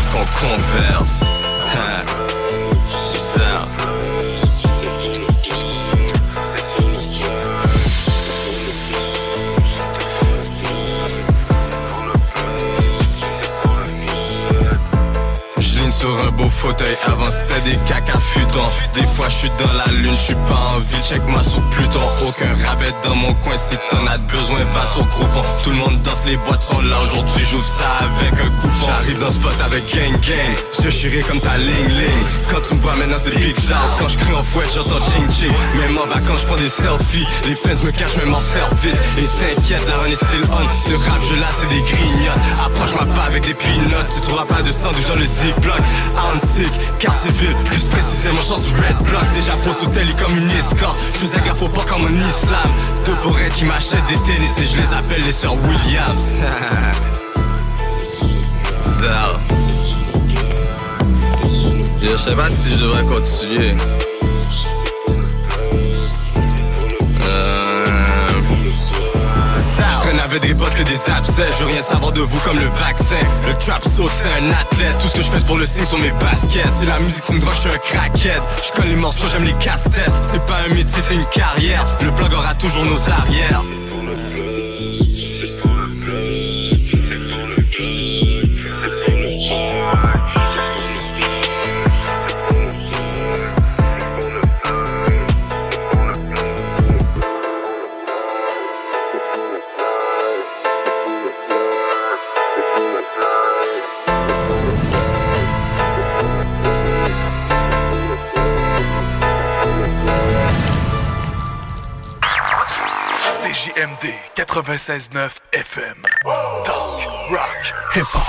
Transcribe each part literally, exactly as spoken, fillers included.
qu'on converse. C'est ça. Sur un beau fauteuil, avant c'était des caca futons. Des fois je suis dans la lune, je suis pas en vie, check-moi sur Pluton. Aucun rabais dans mon coin, si t'en as besoin, va sur Groupon. Tout le monde danse, les boîtes sont là, aujourd'hui j'ouvre ça avec un coupon. J'arrive dans le spot avec gang gang, je chierai comme ta ling ling. Quand tu me vois maintenant c'est big out, quand je crie en fouette j'entends ching ching. Même en vacances je prends des selfies, les fans me cachent même en service. Et t'inquiète, la run est still on, ce rap jeu là c'est des grignottes. Approche-moi pas avec des peanuts, tu trouveras pas de sandwich dans le ziploc. Antique, quartier ville, plus précisément chance du Red Block. Déjà pose au télé comme une escorte, faisais gaffe au pas comme un islam. Deux bourrettes qui m'achètent des tennis et je les appelle les sœurs Williams. Ça. Je sais pas si je devrais continuer. Avec des boss que des abcès, je veux rien savoir de vous comme le vaccin. Le trap saute, c'est un athlète. Tout ce que je fais c'est pour le signe sur mes baskets. C'est la musique, c'est une drogue, je suis un crackhead. Je connais les morceaux, j'aime les casse-têtes. C'est pas un métier, c'est une carrière. Le blog aura toujours nos arrières. C J M D quatre-vingt-seize neuf F M. Talk, rock, hip-hop.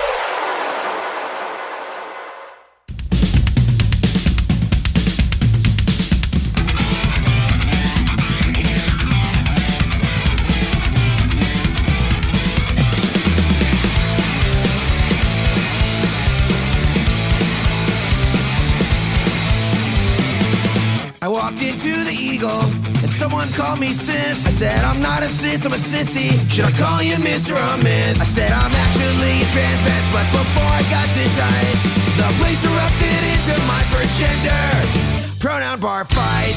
I walked into the Eagle and someone called me sis. I said I'm not a sis, I'm a sissy. Should I call you Mister or Miss? I said I'm actually a transvest, but before I got too tight, the place erupted into my first gender pronoun bar fight.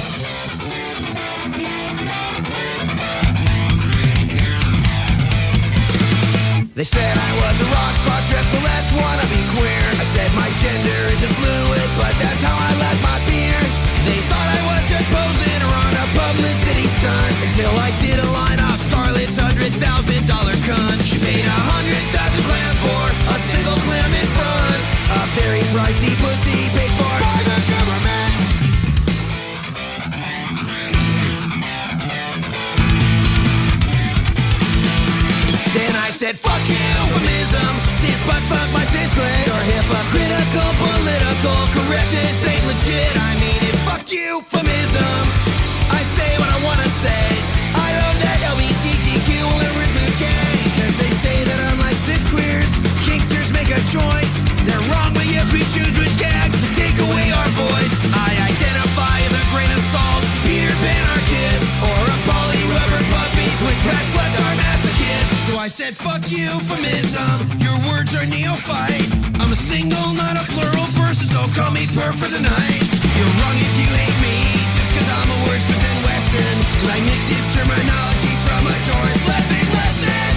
They said I was a rock star, dreadful, let's wanna be queer. I said my gender isn't fluid, but that's how I like my beer. They thought I was just posing or on a publicity stunt, until I did a line off Scarlett's hundred thousand dollar cunt. She paid a hundred thousand clams for a single clam in front. A very pricey pussy paid for by the government. Then I said fuck euphemism, sis but fuck my sis clan. Your hypocritical political correctness ain't legit. I mean it, fuck euphemism. I say what I wanna say. I love that L G B T Q and reboot gang, cause they say that unlike cis queers, kinksters make a choice. They're wrong, but yes we choose which gag to take away our voice. I identify with a grain of salt, Peter Pan anarchist, or a poly rubber puppy, switchback slept our masochist. So I said fuck euphemism, your words are neophyte. I'm a single, not a plural person, so call me per for the night. You're wrong if you hate me, just cause I'm a wordsmith and Western. Cause I nicked his terminology from a Doris Lessing lesson.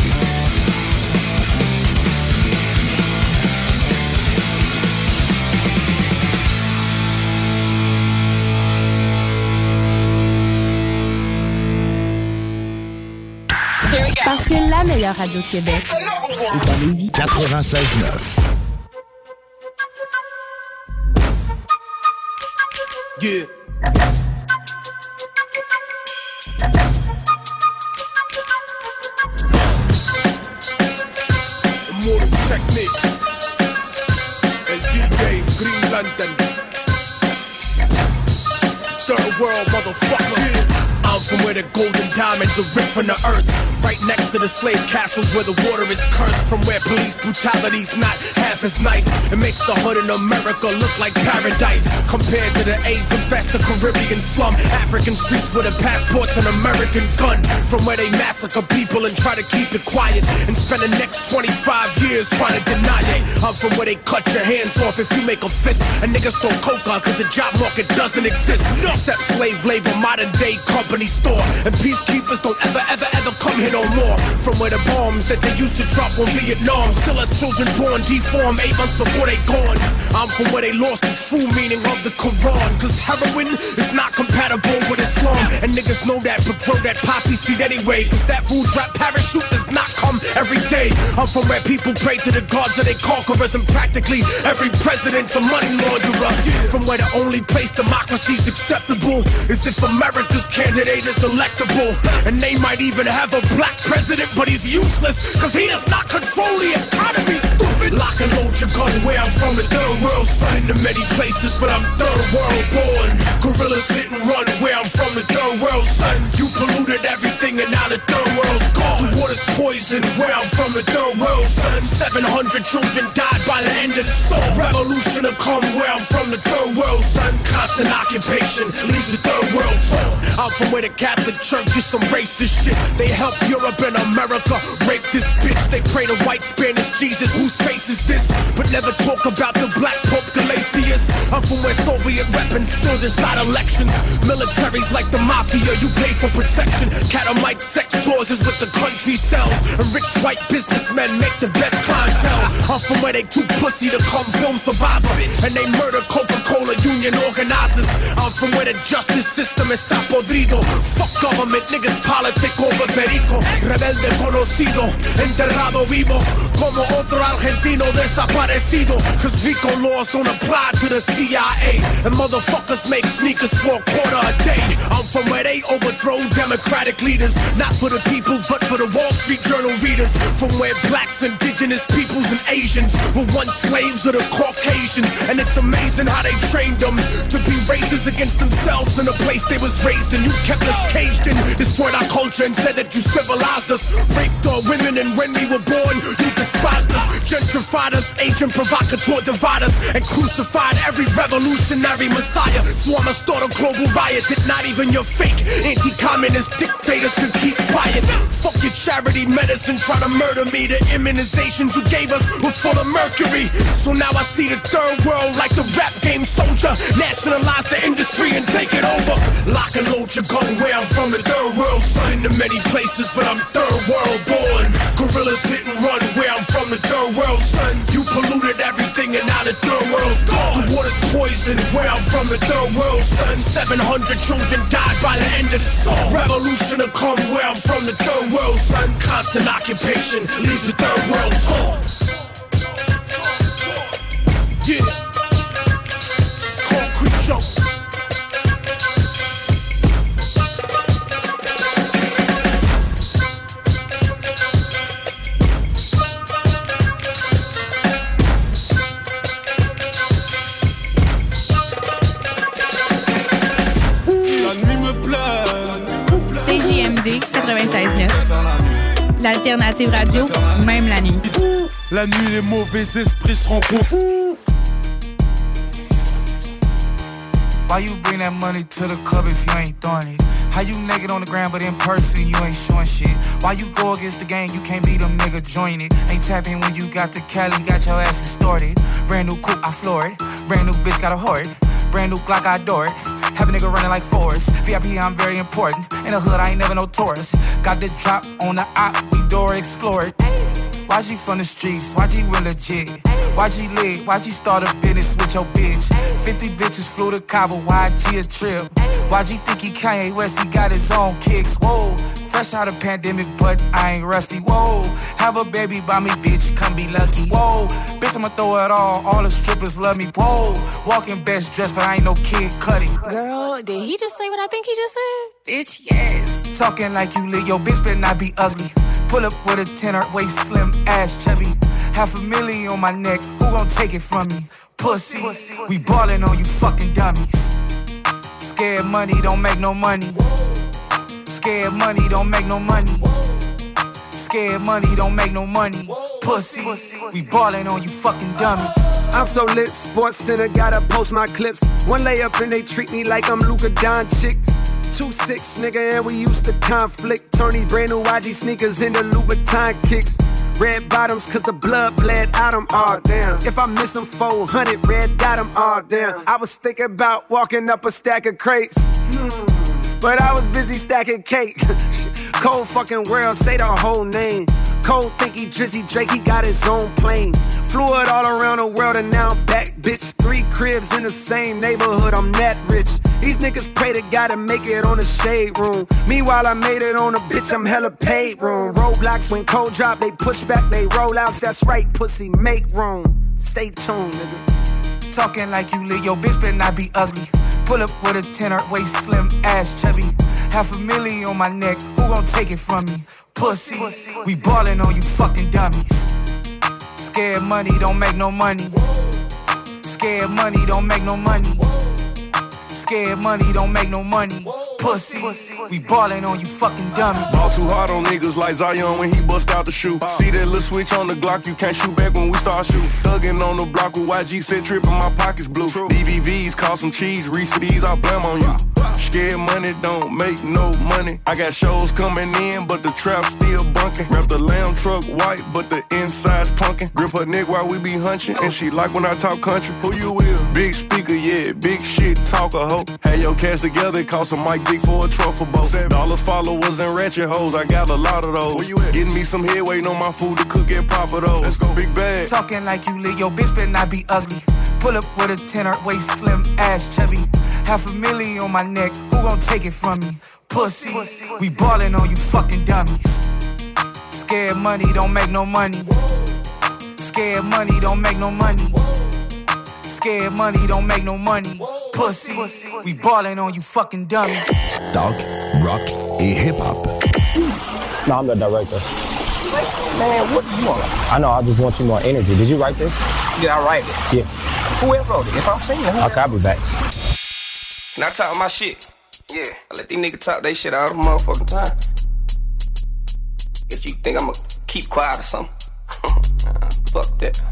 Parce que la meilleure radio de Québec est à Lévis. quatre-vingt-seize neuf. Yeah. Immortal technique. El D J Green Lantern. Third world motherfucker. I'm from where the the golden diamonds are ripped from the earth. Right next to the slave castles where the water is cursed. From where police brutality's not half as nice. It makes the hood in America look like paradise compared to the AIDS-infested Caribbean slum. African streets with a passports and American gun. From where they massacre people and try to keep it quiet and spend the next twenty-five years trying to deny it. I'm from where they cut your hands off if you make a fist. And niggas throw coca cause the job market doesn't exist. Except slave labor, modern day company store. And peacekeepers don't ever, ever, ever come here no more. From where the bombs that they used to drop on Vietnam still as children born deformed eight months before they gone. I'm from where they lost the true meaning of the Quran. Cause heroin is not compatible with Islam. And niggas know that but grow that poppy seed anyway. Cause that food drop parachute does not come every day. I'm from where people pray to the gods of their conquerors. And practically every president's a money launderer. From where the only place democracy's acceptable is if America's candidate is electable. And they might even have a black president, but he's useless cause he does not control the economy, stupid. Lock and load your gun where I'm from, the third world. Son to many places, but I'm third world born. Gorillas hit and run where I'm from, the third world. Son, you polluted everything and now the third world's gone. The water's poison where I'm from, the third world. Son, seven hundred children died by the end of the soul. Revolution to come where I'm from, the third world. Son, constant occupation leaves the third world torn. I'm from where the Catholic Church is some racist shit. They help Europe and America rape this bitch. They pray to white Spanish Jesus, whose face is this? But never talk about the black Pope Galatius. I'm from where Soviet weapons still decide elections. Militaries like the mafia, you pay for protection. Catamite sex clauses with the country sells. And rich white businessmen make the best clientele. I'm from where they too pussy to come film Survivor. And they murder Coca-Cola union organizers. I'm from where the justice system está podrido. Fuck government, niggas politic over perico. Rebelde conocido, enterrado vivo. Como otro argentino desaparecido. Cause RICO laws don't apply to the C I A. And motherfuckers make sneakers for a quarter a day. I'm from where they overthrow democratic leaders. Not for the people, but for the Wall Street Journal readers. From where blacks, indigenous peoples, and Asians were once slaves of the Caucasians. And it's amazing how they trained them to be racist against themselves in the place they was raised in. You kept us caged in, destroyed our culture and said that you civilized us. Raped our women and when we were born, you despised us. Gentrified us, agent provocateur divide us. And crucified every revolutionary messiah. So I'ma start a global riot that not even your fake anti-communist dictators can keep quiet. Fuck your charity medicine, try to murder me. The immunizations you gave us were full of mercury. So now I see the third world like the rap game soldier. Nationalize the industry and take it over. Lock and load your gun where I'm from, the third world. Son to many places, but I'm third world born. Gorillas hit and run where I'm from, the third world. Son, you polluted everything and now the third world's gone. The water's poison where I'm from, the third world. Son, seven hundred children died by the end of the song. Revolution to come where I'm from, the third world. Son, constant occupation leaves the third world torn. Yeah. Concrete jump. C J M D quatre-vingt-seize neuf. L'alternative radio, même la nuit. La nuit, les mauvais esprits se rencontrent. Why you bring that money to the club if you ain't throwing it? How you naked on the ground but in person you ain't showing shit? Why you go against the game, you can't be them nigga join it? Ain't tapping when you got the Cali, got your ass extorted. Brand new coupe, I floor it. Brand new bitch, got a hoard. Brand new Glock, I adore it. Have a nigga running like Forrest. V I P, I'm very important. In the hood, I ain't never no tourist. Got the drop on the op, we door explore it. Y G from the streets, Y G real legit. Y G lit, Y G start a business with your bitch. fifty bitches flew to Cabo, Y G a trip. Y G think he Kanye West, he got his own kicks. Whoa, fresh out of pandemic, but I ain't rusty. Whoa, have a baby by me, bitch, come be lucky. Whoa, bitch, I'ma throw it all, all the strippers love me. Whoa, walking best dressed, but I ain't no Kid Cudi. Girl, did he just say what I think he just said? Bitch, yes. Talking like you lit, yo, bitch better not be ugly. Pull up with a tenor, waist slim, ass chubby. Half a million on my neck, who gon' take it from me? Pussy, we ballin' on you fucking dummies. Scared money don't make no money. Scared money don't make no money. Scared money don't make no money. Pussy, we ballin' on you fucking dummies. I'm so lit, Sports Center, gotta post my clips. One layup and they treat me like I'm Luka Doncic. two six, nigga, and we used to conflict. Turn these brand new Y G sneakers into Louboutin kicks. Red bottoms, cause the blood bled out them, all damn. If I miss them four hundred, red dot them, all damn. I was thinking about walking up a stack of crates, hmm. but I was busy stacking cake. Cold fucking world, say the whole name. Cold think he Drizzy Drake, he got his own plane. Flew it all around the world and now I'm back, bitch. Three cribs in the same neighborhood, I'm that rich. These niggas pray to God to make it on the shade room. Meanwhile, I made it on a bitch, I'm hella paid room. Roadblocks when cold drop, they push back, they roll outs. That's right, pussy, make room. Stay tuned, nigga. Talking like you lit, your bitch better not be ugly. Pull up with a tenor, waist slim, ass chubby. Half a million on my neck, who gon' take it from me? Pussy, we ballin' on you fucking dummies. Scared money don't make no money. Scared money don't make no money. Scared money don't make no money. Pussy, we ballin' on you fucking dummies. Ball too hard on niggas like Zion when he bust out the shoe. See that little switch on the Glock, you can't shoot back when we start shooting. Thuggin' on the block with Y G, said trippin', my pockets blue. D V Vs, call some cheese, Reese for these, I blame on you. Scared money don't make no money. I got shows coming in, but the trap still bunkin'. Wrap the lamb truck white, but the inside's plunkin'. Grip her neck while we be hunchin', and she like when I talk country. Who you with? Big speaker, yeah, big shit, talk a hoe. Had your cash together, cost a mic dick for a trophy boat. Dollars, followers, and ratchet hoes, I got a lot of those. Where you at? Getting me some head, waiting on my food to cook and pop of those. Let's go, big bag. Talking like you lit, your bitch better not be ugly. Pull up with a tenor, waist slim, ass chubby. Half a million on my neck, who gon' take it from me? Pussy, we ballin' on you fucking dummies. Scared money don't make no money. Scared money don't make no money. Scared money don't make no money. Pussy, we ballin' on you fucking dummies. Talk, rock et hip-hop. No, I'm the director. Man, what do you want? I know, I just want you more energy. Did you write this? Did I write it? Yeah. Who else wrote it? If I'm singing, who Okay, I'll be back. Can I talk my shit? Yeah. I let these niggas talk they shit all the motherfucking time. If you think I'ma keep quiet or something. Nah, fuck that.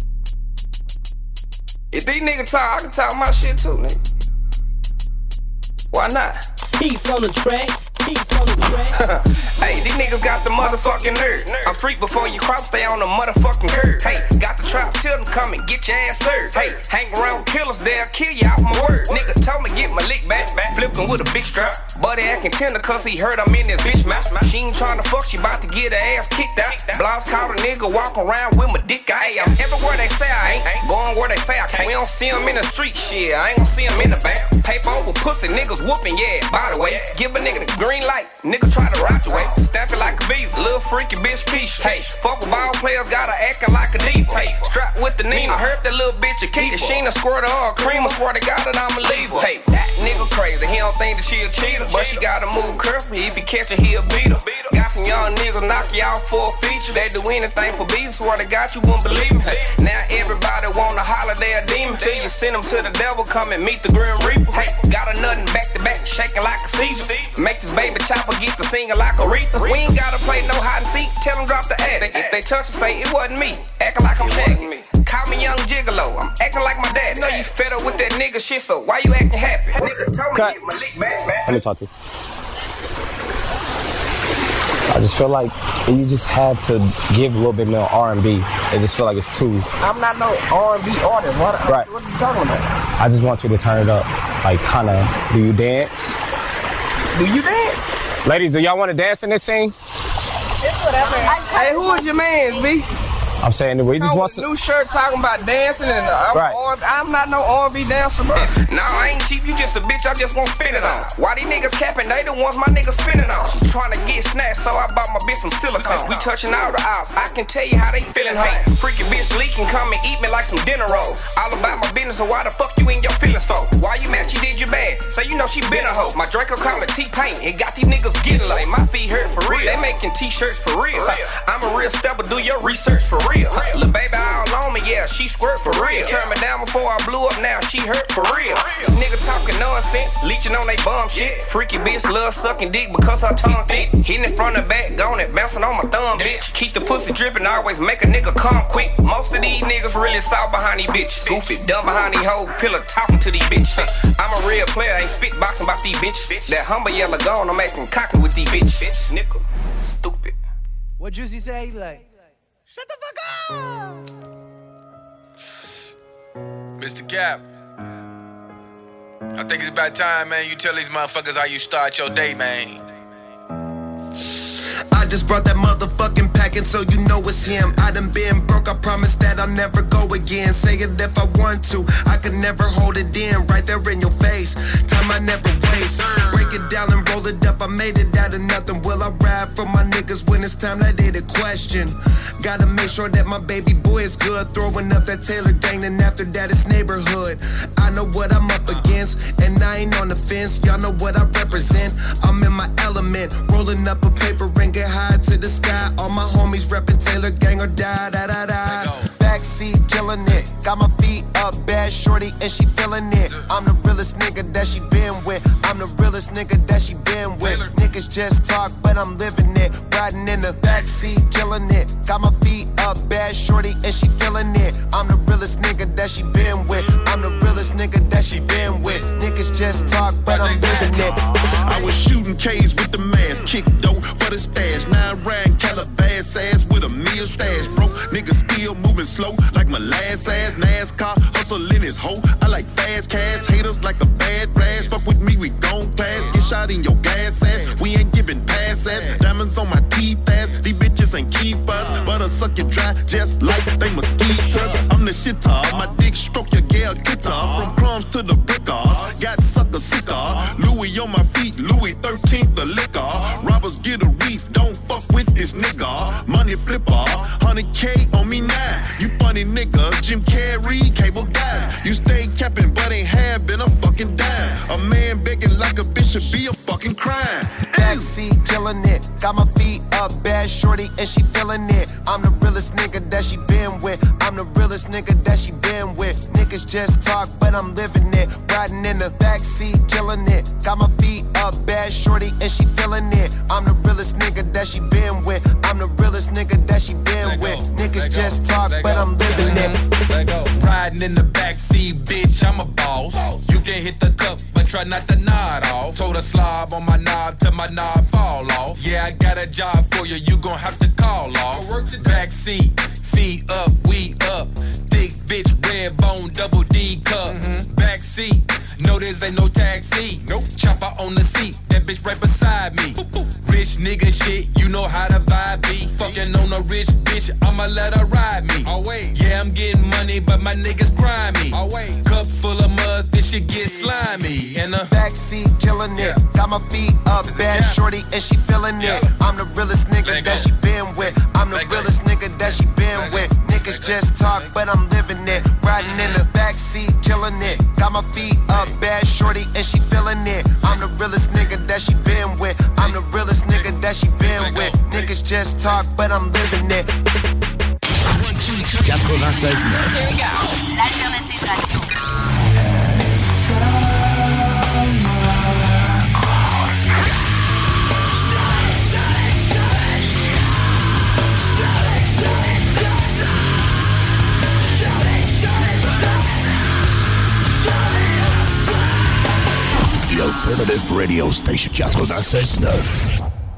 If these niggas talk, I can talk my shit too, nigga. Why not? Peace on the track. Peace on the track. Hey, these niggas got the motherfucking nerve. I'm freak before you crop, stay on the motherfucking curb. Hey, got the trap, tell them come and get your ass served. Hey, hang around with killers, they'll kill you out my word. Nigga told me get my lick back, flipping with a big strap. Buddy acting tender cause he heard I'm in this bitch mouth. She ain't trying to fuck, she bout to get her ass kicked out. Blogs caught a nigga walk around with my dick out. Hey, I'm everywhere they say I ain't, going where they say I can't. We don't see them in the street, shit, I ain't gon' see them in the back. Paper over pussy, niggas whooping, yeah, by the way. Give a nigga the green light, nigga try to rock your way. Stamp it like a visa, little freaky bitch Keisha. Hey, fuck with ball players, gotta actin' like a diva. Hey, strapped with the Nina, I heard that little bitch a keep. If she ain't a squirt or a cream, I swear to God that I'ma leave her. Hey, that nigga crazy, he don't think that she a cheater, but she gotta move careful, if he catch her, he a beater. Got some young niggas knock you out for a feature. They do anything for beats, swear to God you wouldn't believe me. Hey, now everybody wanna holler they a demon. Till you send them to the devil, come and meet the Grim Reaper. Hey, got a nothing back to back, shaking like a seizure. Make this baby chopper get to singing like Aretha. We ain't gotta play no hide and seek, tell them drop the ad. If they touch and say it wasn't me, acting like I'm shagging me. Call me young gigolo, I'm acting like my dad. Know you fed up with that nigga shit, so why you acting happy? Nigga told me get my lick back, back. Let me talk to you. I just feel like you just have to give a little bit more R and B. I just feel like it's too. I'm not no R and B artist. What, right. What are you talking about? I just want you to turn it up. Like, kind of, do you dance? Do you dance? Ladies, do y'all want to dance in this scene? It's whatever. Hey, who is your man, B? I'm saying that we just want some new shirt talking about dancing and uh, I'm, right. R- I'm not no R and B dancer, bro. Nah, I ain't cheap. You just a bitch. I just won't spin it on. Why these niggas capping? They the ones my niggas spinning on. She trying to get snatched, so I bought my bitch some silicone. We touching all the aisles. I can tell you how they feeling. Hey, freaky bitch leaking, come and eat me like some dinner rolls. All about my business. So why the fuck you in your feelings for? Why you mad? She did you bad. So you know she been a hoe. My Draco call it T-Pain. It got these niggas getting low. My feet hurt for real. They making T-shirts for real. I'm a real stepper. Do your research for real. real. Huh, Lil' baby all on me, yeah, she squirt for real. Turned me down before I blew up, now she hurt for real. Nigga talking nonsense, leeching on they bum shit. Freaky bitch love sucking dick because her tongue thick. Hitting it from the back, gone it, bouncing on my thumb, bitch. Keep the pussy dripping, always make a nigga come quick. Most of these niggas really soft behind these bitches. Goofy, dumb behind these whole pillar talking to these bitches. I'm a real player, ain't spitboxing about these bitches. That humble yellow gone, I'm acting cocky with these bitches. Nigga, stupid. What Juicy say? He be like, shut the fuck up! Mister Cap, I think it's about time, man, you tell these motherfuckers how you start your day, man. I just brought that motherfucking pack and so you know it's him. I done been broke, I promise that I'll never go again. Say it if I want to, I could never hold it in. Right there in your face, time I never waste. Break it down and roll it up, I made it out of nothing. Will I ride for my niggas when it's time? That ain't a question. Gotta make sure that my baby boy is good. Throwing up that Taylor Dane and after that it's neighborhood. I know what I'm up against and I ain't on the fence. Y'all know what I represent, I'm in my element. Rolling up a paper ring, get high to the sky. All my homies reppin' Taylor gang or die, da da da. Backseat killing it, got my feet up, bad shorty and she feeling it. I'm the realest nigga that she been with. I'm the realest nigga that she been with. Niggas just talk, but I'm living it. Riding in the backseat, killing it. Got my feet up, bad shorty and she feeling it. I'm the realest nigga that she been with. I'm the realest nigga that she been with. Niggas just talk, but I'm living it. I was shooting K's with the mask, kick dope for the stash. Nine rand Calabas ass with a meal stash. Broke niggas still moving slow like my last ass. NASCAR hustling his hoe. I like fast cash, haters like a bad rash. Fuck with me, we gon' pass. Get shot in your gas ass. We ain't giving pass ass. Diamonds on my teeth ass. These bitches ain't keep us, but I suck you dry just like they mosquitoes. I'm the shitter, my dick stroke your girl guitar. From crumbs to the brickers, got sucker sicker. Louis on my feet, Louis thirteenth the liquor. Robbers get a reef, don't fuck with this nigga. Money flipper, one hundred K on me now. You funny nigga, Jim Carrey, cable guys. You stay capping, but ain't have been a fucking dime. A man begging like a bitch should be a fucking crime. Backseat killing it, got my feet up, bad shorty and she feeling it. I'm the realest nigga that she been with. I'm the realest nigga that she been with. Niggas just talk, but I'm living it. Riding in the backseat, killing it. Got my feet up, bad shorty and she feeling it. I'm the realest nigga that she been with. I'm the realest nigga that she been with. Niggas just talk, but I'm living it. Riding in the backseat, bitch, I'm a boss. You can hit the cup, but try not to nod off. Told her slob on my knob till my knob fall off. Yeah, I got a job for you, you gon' have to call off. Backseat, feet up, we up. Thick bitch, red bone, double D cup. Backseat, no, this ain't no taxi. Nope. Chopper on the seat, that bitch right beside me. Rich nigga shit, you know how the vibe be. Fucking on a rich bitch, I'ma let her ride me. Yeah, I'm getting money, but my niggas grimy. Cup full of mud, this shit get slimy. And the backseat killing it, got my feet up, bad shorty and she feeling it. I'm the realest nigga that she been with. I'm the realest nigga that she been with. Niggas just talk, but I'm living it. Riding in the backseat, killing it. Got my feet up, bad shorty and she feeling it. I'm the realest nigga that she been with. I'm the realest nigga that she been with. Niggas just talk, but I'm living it. quatre-vingt-seize neuf. Here we go. L'alternative radio. The Alternative Radio Station quatre-vingt-seize neuf.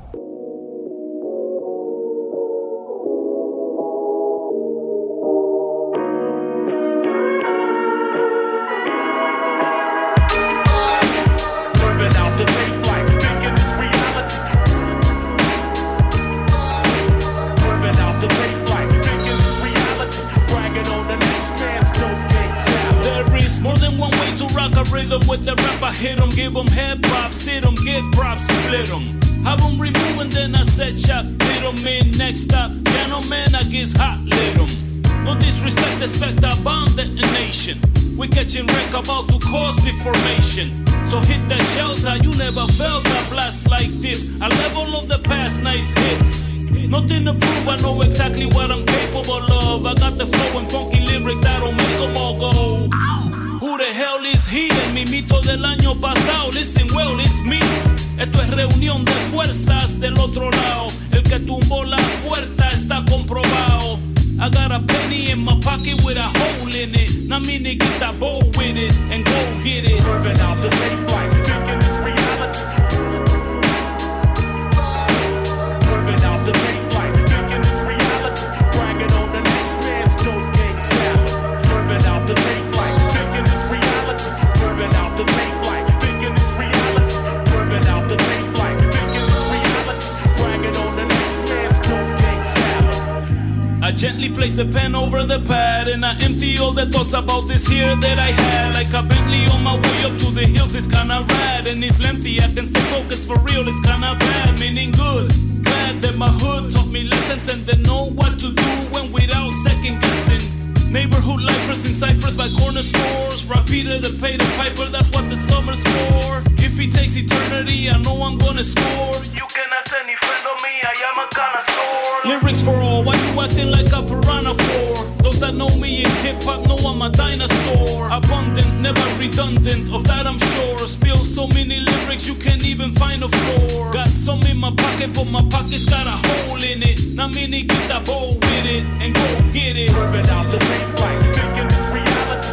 With the rap, I hit them, give them head bops, sit them, get props, split them. Have them remove and then I set shot, hit them in, next stop. Gentlemen, I guess hot, lit them. No disrespect, expect a bomb detonation. We catching wreck about to cause deformation. So hit that shelter, you never felt a blast like this. A level of the past, nice hits. Nothing to prove, I know exactly what I'm capable of. I got the flow and funky lyrics that'll make them all go. Who the hell is he? El mimito del año pasado. Listen well, it's me. Esto es reunión de fuerzas del otro lado. El que tumbó la puerta está comprobado. I got a penny in my pocket with a hole in it. Now me nigga get that bowl with it and go get it. Curving out the tape like thinking it's reality. Curving out the tape like thinking it's reality. Bragging on the next man's dope game salad. Curving out the tape like thinking it's reality. Curving out the tape like thinking it's reality. Curving out the tape like thinking it's reality. Bragging on the next man's dope game salad. I gently place the pen over the pad and I empty all the thoughts about this here that I had. Like a Bentley on my way up to the hills, it's kinda rad. And it's lengthy, I can stay focused for real, it's kinda bad, meaning good. Glad that my hood taught me lessons and they know what to do when without second guessing. Neighborhood lifers in ciphers by corner stores. Rock Peter to pay the piper, that's what the summer's for. If it takes eternity, I know I'm gonna score. You cannot any friend of me, I am a connoisseur. Lyrics for all, why you acting like a piranha for? Those that know me in hip-hop know I'm a dinosaur. Abundant, never redundant, of that I'm sure. Spill so many lyrics you can't even find a floor. Got some in my pocket, but my pocket's got a hole in it. Now many get that bowl with it and go get it. Curving out the tape like thinking it's reality.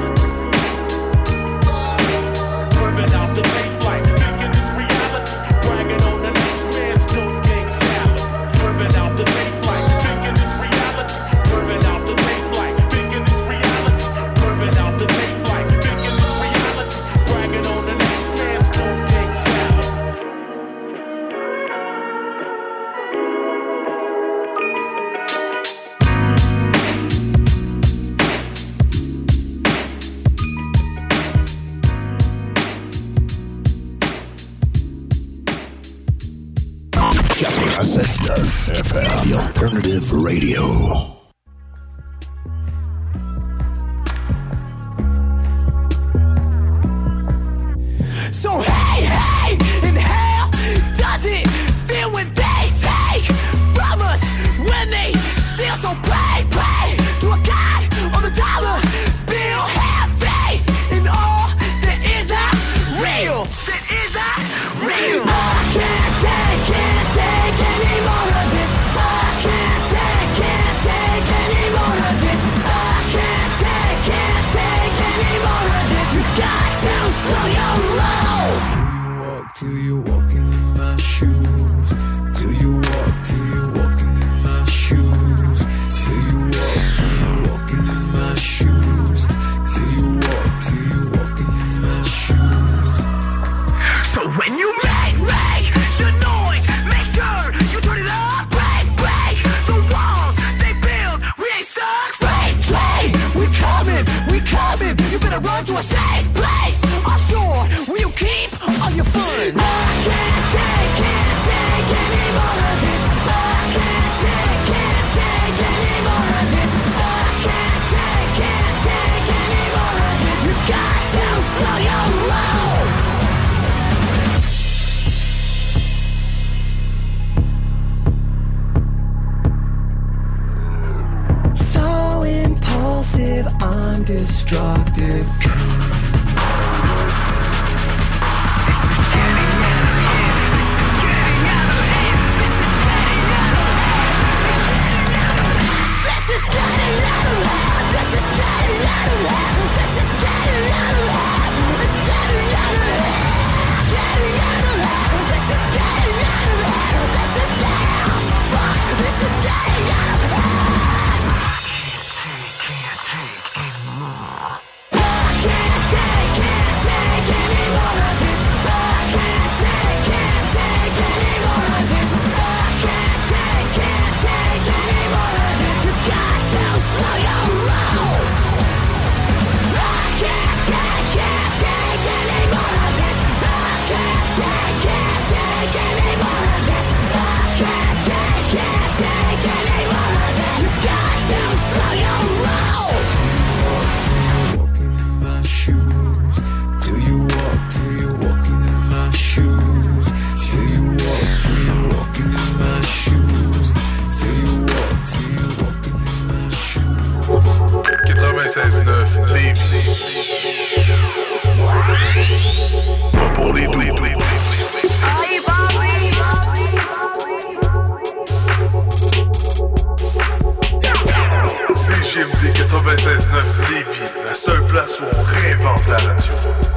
Curving out the tape like thinking it's reality. Bragging on the next man's dope game salad. Curving out the tape like thinking it's reality. Curving out the tape like thinking it's reality. Curving out the tape like thinking it's reality. Bragging on the next man's dope game salad. quatre-vingt-seize neuf F M, the alternative radio. So hey, hey, and how does it feel when they take from us? When they steal, so pay, pay to a god on the dollar bill. Have faith in all that is not real, that is not real. I can't take, can't take any more of this. I can't take, can't take any more of this. I can't take, can't take any more of this. You got to slow your lows. Do you walking in my shoes? Do you walk, do you walking in my shoes? Do you walk, do you walking in my shoes? Do you walk, do you walking in my shoes? So when you make, make the noise, make sure you turn it up. Break, break the walls they build. We ain't stuck. Train, train, we coming, we coming. You better run to a safe place. Offshore, will you keep all your fun? I can't take, can't take any more of this. I can't take, can't take any more of this. I can't take, can't take any more of this. You got to slow your low. So impulsive, I'm destructive. Slow your low. I can't take quatre-vingt-seize neuf Lévis. Pas pour les doux. C G M D quatre-vingt-seize neuf Lévis, la seule place où on réinvente la radio.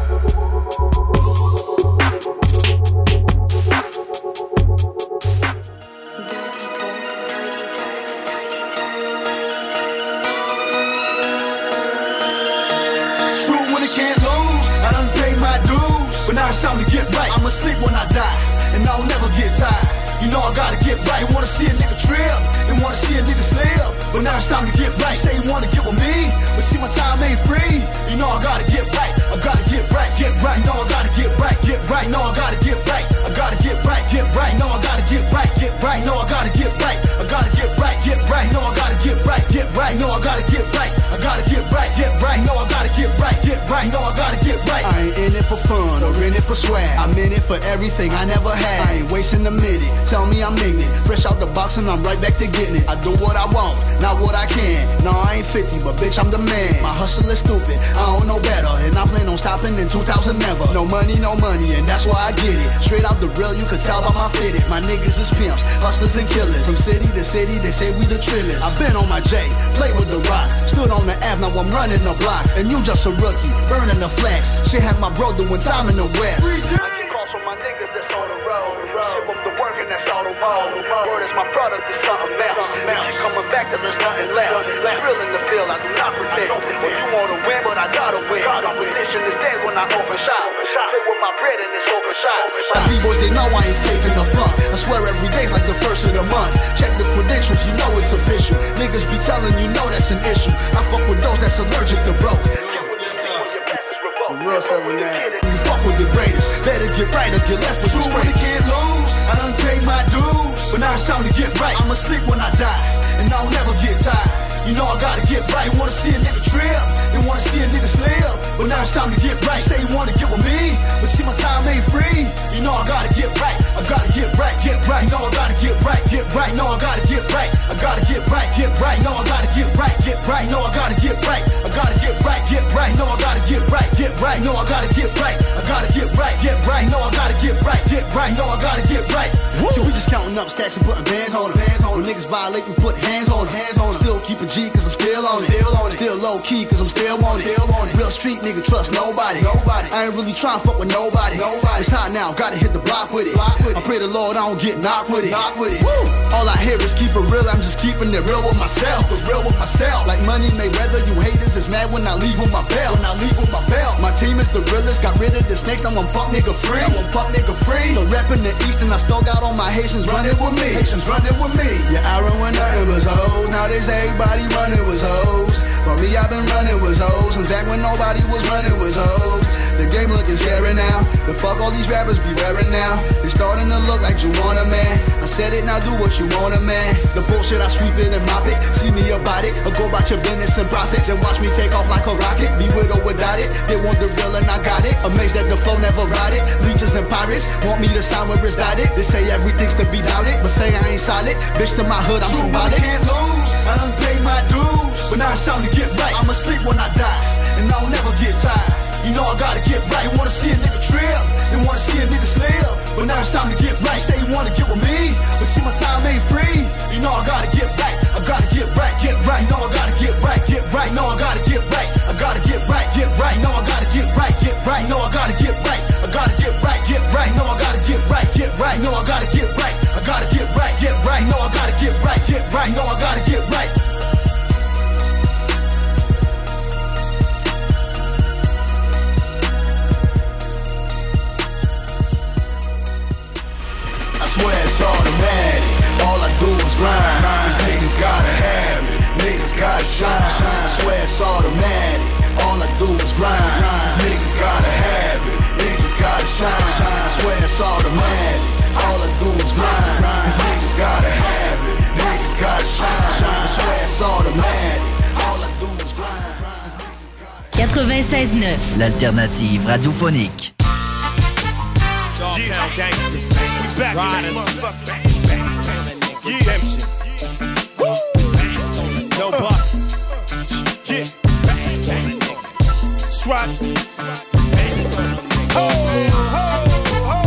But now it's time to get right. I'ma sleep when I die, and I'll never get tired. You know I gotta get right. You wanna see a nigga trip, and wanna see a nigga slip. But now it's time to get right. Say you wanna get with me, but see my time ain't free. You know I gotta get right. I gotta get right, get right. No, I gotta get right, get right. No, I gotta get right. I gotta get right, get right. No, I gotta get right, get right. No, I gotta get right. I gotta get right, get right. No, I gotta get right, get right. No, I gotta get right. I gotta get right, get right. No, I gotta get right, get right. No, I gotta get right. I ain't in it for fun or in it for swag. I'm in it for everything I never had. I ain't wasting a minute. Tell me I'm ignorant. Fresh out the box and I'm right back to getting it. I do what I want, not what I can. No, I ain't fifty, but bitch, I'm the man. My hustle is stupid, I don't know better. And I plan on stopping in two thousand never. No money, no money, and that's why I get it. Straight out the real, you can tell by my fitted. My niggas is pimps, hustlers and killers. From city to city, they say we the trillers. I've been on my J, played with the rock. Stood on the Ave, now I'm running the block. And you just a rookie, burning the flex. Shit had my bro doing time in the West. That's all the wall. Word is my product is something else. Now she coming back, there is nothing left. Real in the field, I do not pretend. Well, you wanna win, but I gotta win. Competition is dead when I open shop. Play with my bread and it's open shop. My B-boys, they know I ain't faking the funk. I swear every day's like the first of the month. Check the credentials, you know it's official. Niggas be telling you know that's an issue. I fuck with those that's allergic to broke. Real seven nine. You fuck with the greatest. Better get right or get left with the straight. Can't lose. I done paid my dues, but now it's time to get right. I'ma sleep when I die, and I'll never get tired. You know I gotta get right. You wanna see a nigga trip, you wanna see a nigga slip. But now it's time to get right. Say you wanna get with me, but see my time ain't free. You know I gotta get right. I gotta get right, get right. No, I gotta get right, get right. No, I gotta get right. I gotta get right, get right. No, I gotta get right, get right. No, I gotta get right. I gotta get right, get right. No, I gotta get right, get right. No, I gotta get right. I gotta get right, get right. No, I gotta get right, get right. No, I gotta get right. So we just counting up stacks and putting bands on them. When niggas violate, we put hands on them. Hands on them. Still keep a G cause I'm still on it. Still on it. Still low key cause I'm still on it. Still on it. Real street nigga trust nobody. Nobody. I ain't really trying to fuck with nobody. Nobody. It's hot now, gotta hit the block with it. Block with it. I pray the Lord I don't get knocked with it. Knocked with it. Woo. All I hear is keep it real, I'm just keeping it real with myself. Keep it real with myself. Like money Mayweather, you haters is mad when I leave with my belt. When I leave with my belt. My team is the realest, got rid of the snakes, now I'm fuck nigga free. Now I'm fuck nigga free. Still reppin' the East and I still got all my Haitians running with me. Haitians running with me. Yeah, I run when nothing was hoes. Nowadays everybody running was hoes. For me, I've been running with hoes. And back when nobody was running with hoes. The game looking scary now. The fuck all these rappers be wearing now. They starting to look like you want a man. I said it, now do what you want a man. The bullshit, I sweep it and mop it. See me about it, or go about your business and profits. And watch me take off like a rocket. Be with or without it. They want the real and I got it. Amazed that the flow never rotted. Leeches and pirates want me to sign where it's dotted. They say everything's to be doubted, but say I ain't solid. Bitch to my hood, I'm symbolic. Can't lose, I done paid my dues. But now it's time to get right. I'ma sleep when I die, and I'll never get tired. You know I gotta get right. You wanna see a nigga trip, you wanna see a nigga slip. But now it's time to get right. Say you wanna get with me, but see my time ain't free. You know I gotta get right. I gotta get right, get right. No, I gotta get right, get right. No, I gotta get right. I gotta get right, get right. No, I gotta get right, get right. No, I gotta get right. I gotta get right, get right. No, I gotta get right, get right. No, I gotta get right. I gotta get right, get right. No, I gotta get right, get right. No, I gotta get right. Swear it's automatic, all I do is grind. These niggas gotta have it, niggas gotta shine. I swear it's automatic, all I do is grind. These niggas gotta have it, niggas gotta shine. I swear it's automatic, all I do is grind. These niggas gotta have it, niggas gotta shine. I swear it's automatic, all I do is grind. quatre-vingt-seize neuf, l'alternative radiophonique. Yeah, gangsters. We back in this motherfucker. Bang, bang, bang. Redemption. No busters. Yeah. rock. Ho, ho, ho,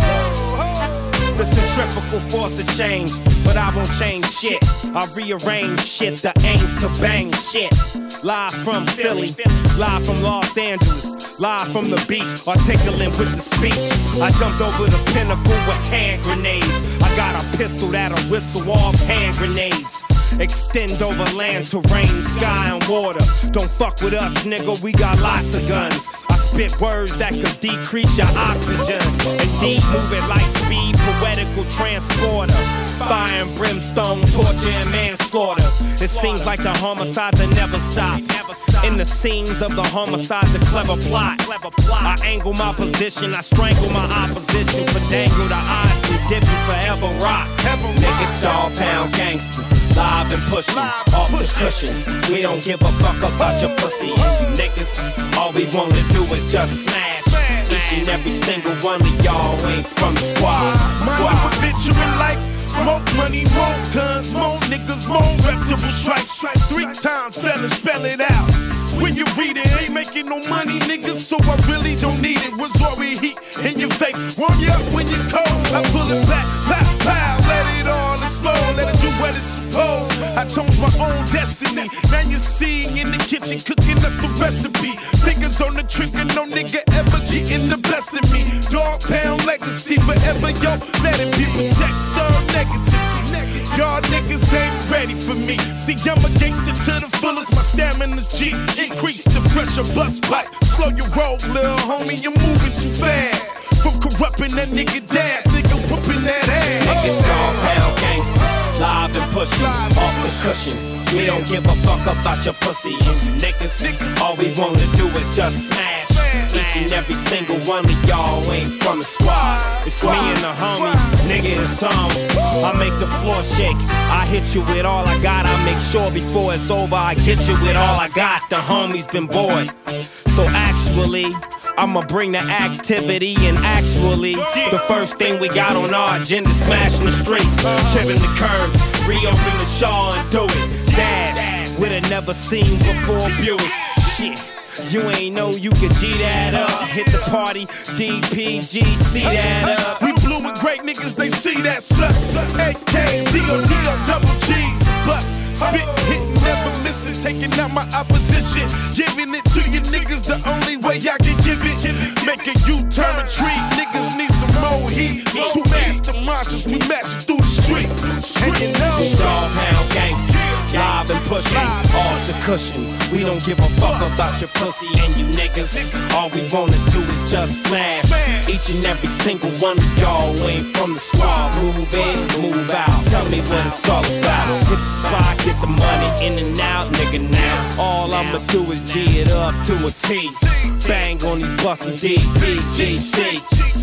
ho. The centrifugal force of change, but I won't change shit. I rearrange shit, the aims to bang shit. Live from Philly, live from Los Angeles, live from the beach, articulate with the speech. I jumped over the pinnacle with hand grenades. I got a pistol that'll whistle off hand grenades. Extend over land, terrain, sky, and water. Don't fuck with us, nigga, we got lots of guns. I spit words that could decrease your oxygen. Indeed, moving light speed, poetical transporter. Fire and brimstone, torture and manslaughter. It seems like the homicides that never stop. In the scenes of the homicides, a clever plot. I angle my position, I strangle my opposition. For dangle the odds and dip you forever rock. Nigga, dog pound gangsters, live and pushing off the cushion. We don't give a fuck about your pussy and you niggas. All we wanna do is just smash. Each and every single one of y'all ain't from the squad. Squad. Adventuring like more money, more guns, more niggas, more reputable stripes. Three times fella, spell it out. When you read it, ain't making no money, niggas, so I really don't need it. Was already heat in your face. Warm you up when you're cold. I pull it back, pow, pow, let it all explode. Let it do what it's supposed. I chose my own destiny. Now you're seeing in the kitchen, cooking up the recipe. Fingers on the trigger, no nigga ever getting the best of me. Dog pound legacy forever, yo. Let it be protect, serve negatively. Y'all niggas ain't ready for me. See, I'm a gangster to the fullest. My stamina's G. Increase the pressure, bust pipe. Slow your roll, little homie, you're moving too fast. From corrupting that nigga dash, nigga whooping that ass. Niggas dog pound gangsters, live and pushing off the cushion. We don't give a fuck about your pussy and you niggas. All we wanna do is just smash. Each and every single one of y'all ain't from the squad. It's me and the homies, nigga and some. I make the floor shake, I hit you with all I got. I make sure before it's over I get you with all I got. The homies been bored, so actually I'ma bring the activity and actually the first thing we got on our agenda, smashing the streets, chipping the curbs, reopen the Shaw and do it. Dads with a never seen before Buick. Shit, you ain't know you could G that up. Hit the party, D P G, see that up. We blew with great niggas, they see that sus. A Ks, D O D O, double G's, bust. Spit, hitting, never missing, taking out my opposition. Giving it to you niggas the only way I can give it. Make a U-turn retreat, niggas need some more heat. Two master monsters, we mashing through the street. And you know, dog pound gangsters, live and pushing off the cushion. We don't give a fuck about your pussy and you niggas. All we wanna do is just smash. Each and every single one of y'all ain't from the squad. Move in, move out, tell me what it's all about. Hit the spot, get the money in and out, nigga, now. All I'ma do is G it up to a T. Bang on these busters, D P G C.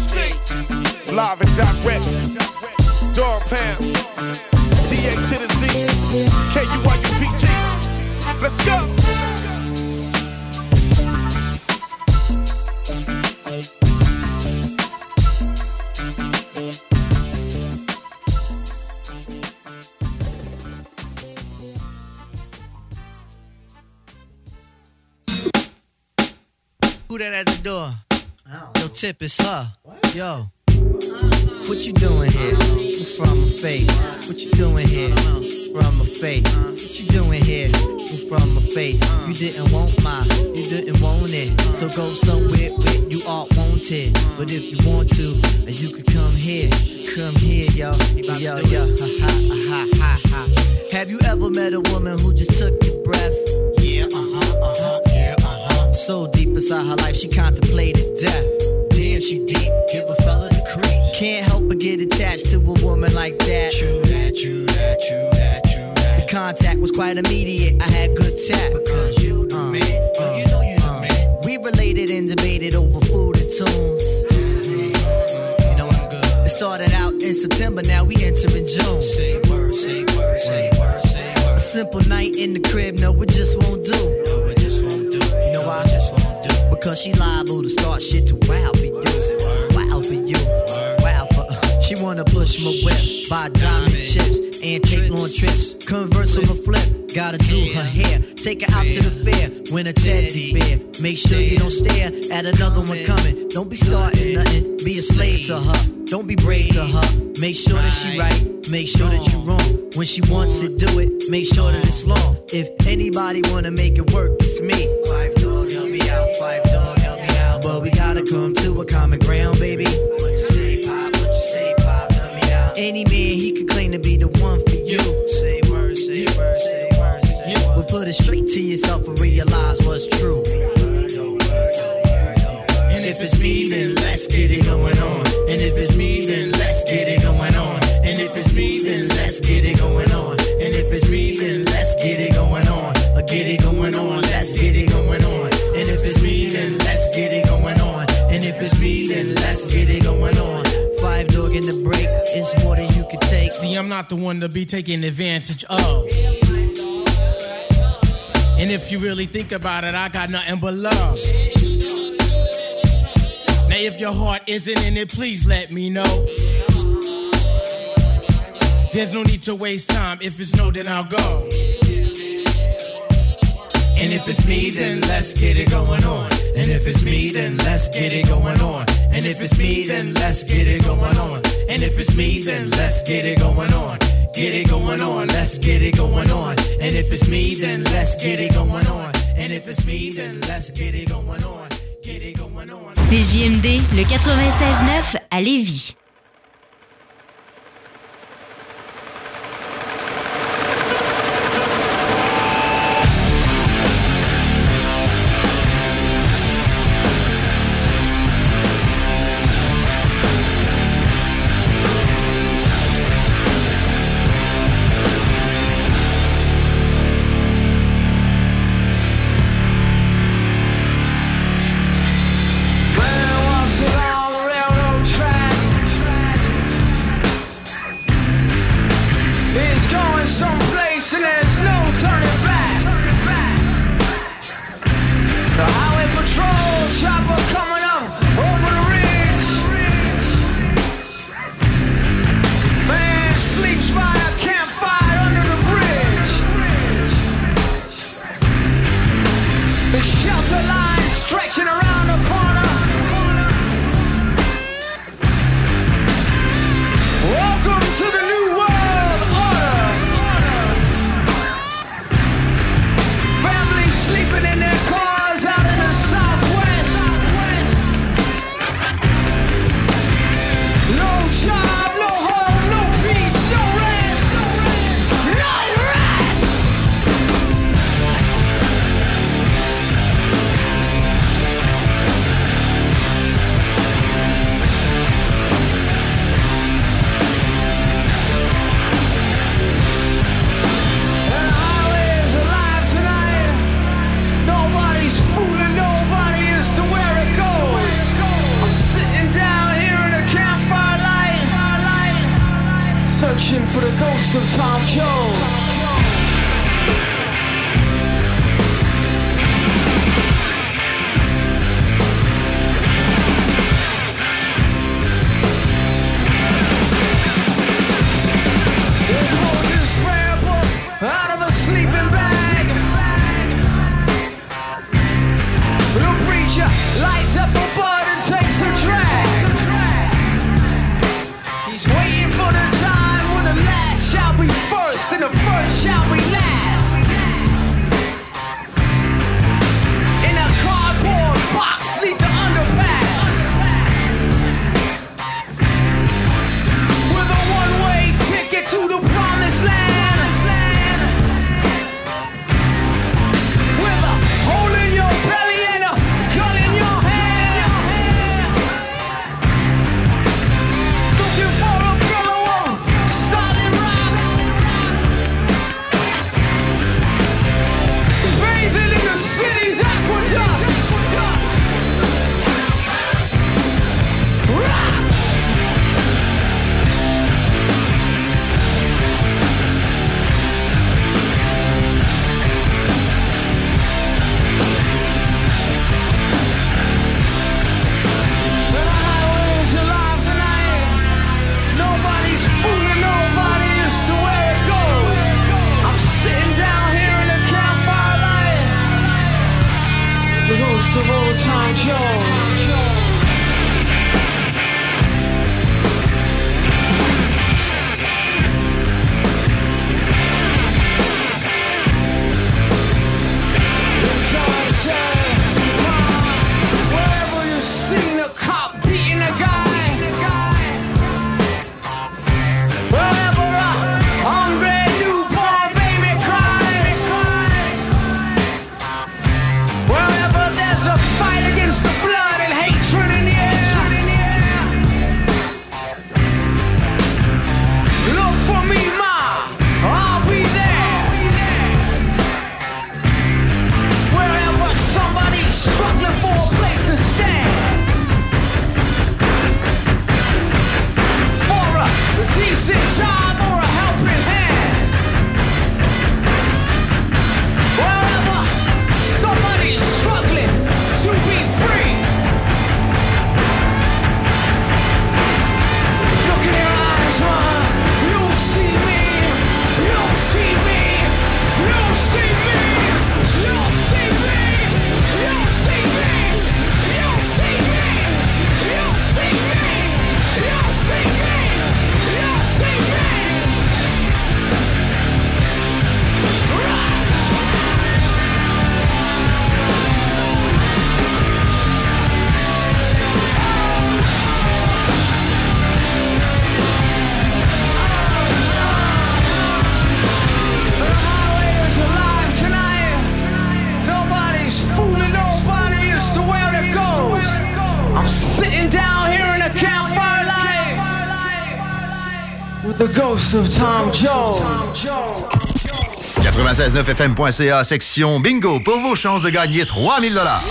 Live and direct, dog pound, D A to the Z, K U Y U P T. Let's go. Who that at the door? Yo, Tip, it's her. What? Yo. What you doing here? From a face. What you doing here? From a face. What you doing here? From a face. You didn't want my, you didn't want it. So go somewhere where you all wanted. But if you want to, you could come here. Come here, yo. Yo, yo. Ha ha ha ha ha. Have you ever met a woman who just took your breath? Yeah, uh-huh, uh-huh, yeah, uh-huh. So deep inside her life, she contemplated death. Damn, she deep, give a fella the creep. Can't help but get attached to a woman like that. True that, true that, true that, true that. The contact was quite immediate, I had good tap. Because you the uh, man, uh, you know you the uh, man. We related and debated over food and tunes. You know I'm good. It started out in September, now we entering June. Say word, say word, say word, say word. A simple night in the crib, no, it just won't do. No, it just won't do. You know why? It just won't do. Because she liable to start shit to wow for you. Wow for you. Wow for her. She wanna push my whip, buy diamond chips, and take on trips. Converse on a flip. Gotta do her hair, take her out to the fair, win a teddy bear. Make sure you don't stare at another one coming. Don't be starting nothing, be a slave to her. Don't be brave to her. Make sure that she right, make sure that you wrong. When she wants it, do it, make sure that it's long. If anybody wanna make it work, it's me. Five dog, help me out, five dog, help me out. But we gotta come to a common ground, baby. What you say, Pop, what you say, Pop, help me out. Any man, he could claim to be the one for you. Say word, say word, say word, say word. But put it straight to yourself and realize what's true. And if it's me, then let's get it going on. And if it's me, then let's get it going on. And if it's me, then let's get it going on. And if it's me, then let's get it going on. Or get it going on, let's get it going on. And if it's me, then let's get it going on. And if it's me, then let's get it going on. Five dog in the break, it's more than you can take. See, I'm not the one to be taken advantage of. And if you really think about it, I got nothing but love. Now if your heart isn't in it, please let me know. There's no need to waste time. If it's no, then I'll go. And if it's me, then let's get it going on. And if it's me, then let's get it going on. And if it's me, then let's get it going on. And if it's me, then let's get it going on. Get it going on, let's get it going on. And if it's me, then let's get it going on. And if it's me, then let's get it going on. Get it going on. C J M D, le quatre-vingt-seize neuf à Lévis. For the ghost of Tom Jones. They pulled this prayer book out of a sleeping bag. The preacher lights up a bud and takes a drag. He's waiting for the time when the last shall be first and the first shall be last. In a cardboard box, sleep the underpass. With a one-way ticket to the promised land. With a hole in your belly and a gun in your hand. Looking for a pillow of solid rock. ghost of old Tom Jones. Wherever you've seen a cop beating a guy, wherever a hungry newborn baby cries, wherever there's a fight against the blood and hatred in the air, look for me, ma, I'll be there. Wherever somebody's struggling for a place to stand, for a decent job or a helping hand, wherever somebody's struggling to be free, look in your eyes, man. You'll see me, you'll see me, you'll see me, you'll see me, you'll see me, you'll see me, you'll see me, you'll see me, you'll see me. The highway is alive tonight. Nobody's fooling nobody as to where it goes. I'm sitting down here in a campfire light with the ghost of Tom Jones. quatre-vingt-seize neuf F M point C A, section bingo, pour vos chances de gagner trois mille dollars.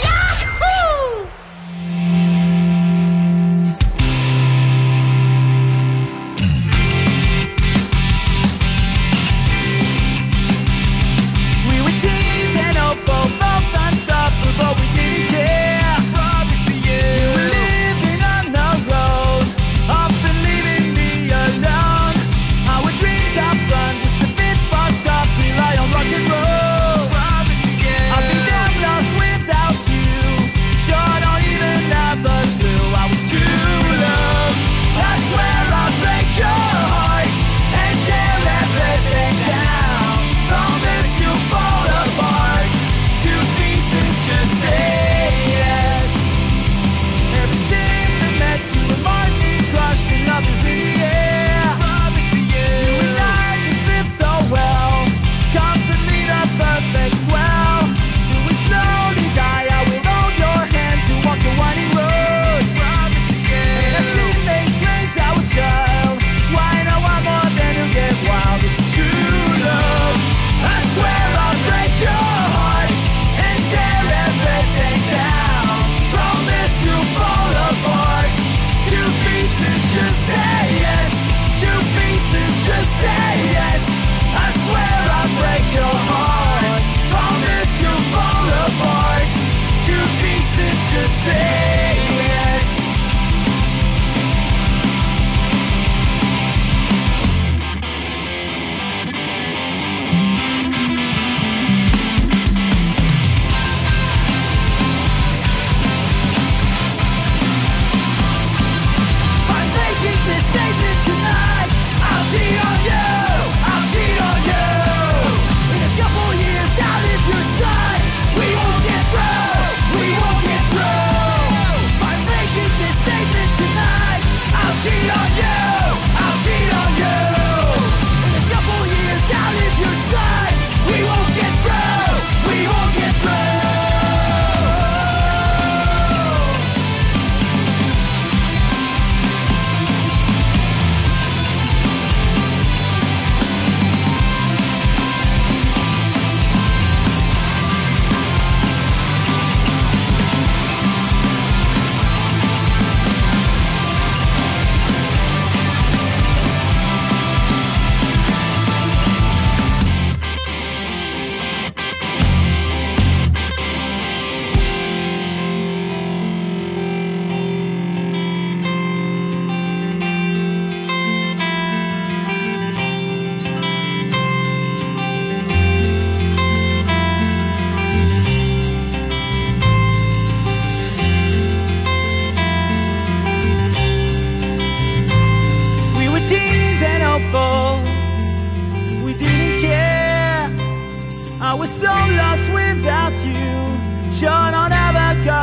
We were teens and hopeful, both unstoppable, we didn't care. Promise to you. You were living on the road, often leaving me alone. Our dreams have run just a bit fucked up, rely on rock and roll. Promise to you. I'll be damn lost without you.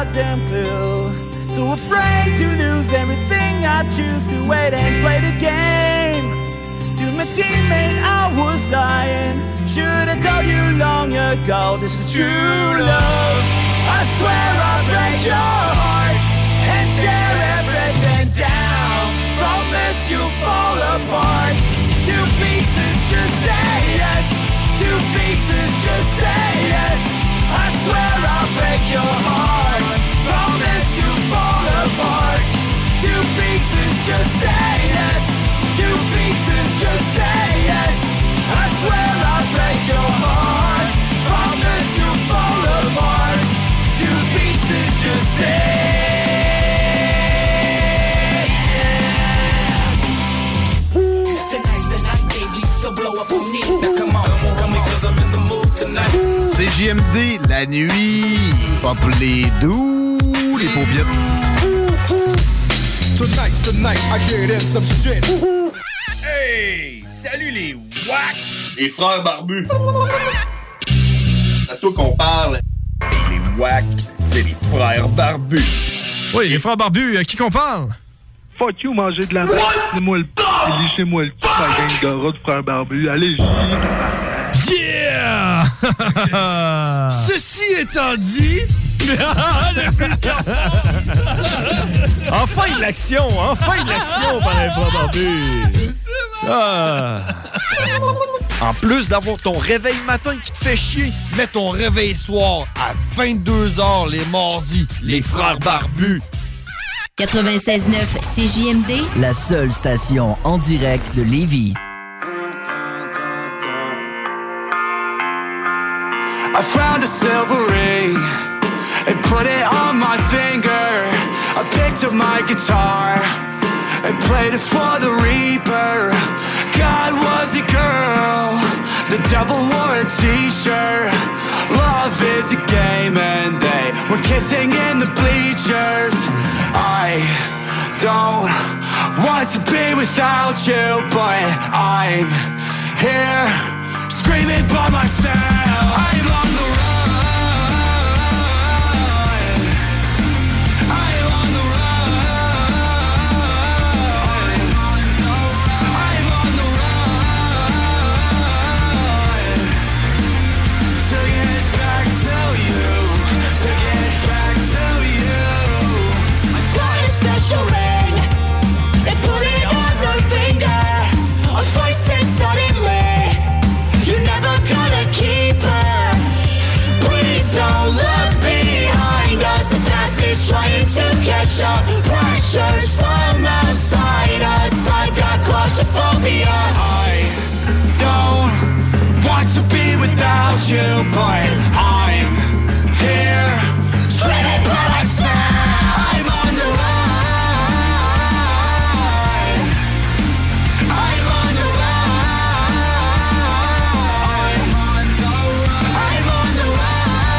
goddamn clue. So afraid to lose everything, I choose to wait and play the game. To my teammate, I was lying. Should've told you long ago, this is true love. I swear I'll break your heart and tear everything down. Promise you'll fall apart. Two pieces, just say yes. Two pieces, just say yes. I swear I'll break your heart. Promise you'll fall apart. Two pieces, just say yes. Two pieces, just say yes. I swear I'll break your heart. Promise you'll fall apart. Two pieces, just say yes. Tonight's the night, baby, so blow up on me. Now come on, come on, cause I'm in the mood tonight. C J M D, la nuit. Pas pour les doux, les paupiètes. Tonight's the night, I get in some shit. Hey, salut les wack! Les frères barbus. C'est à toi qu'on parle. Les wack, c'est les frères barbus. Oui, les frères barbus, à qui qu'on parle? Fuck you, manger de la merde. Lissez-moi le p***, lissez-moi le p***, ma gang de rats de frères barbus. Allez-y. Yeah! Ceci étant dit... enfin de l'action! Enfin de l'action par les frères barbus! Ah. En plus d'avoir ton réveil matin qui te fait chier, mets ton réveil soir à vingt-deux heures les mardis, les frères barbus. quatre-vingt-seize neuf C J M D, la seule station en direct de Lévis. I found a silver ring and put it on my finger. I picked up my guitar and played it for the Reaper. God was a girl, the devil wore a t-shirt. Love is a game and they were kissing in the bleachers. I don't want to be without you, but I'm here screaming by myself. I'm on the run. Trying to catch up, pressures from outside us. I've got claustrophobia. I don't want to be without you, but I'm here, screaming by myself. I'm on the run. I'm on the run. I'm on the run. I'm on the run.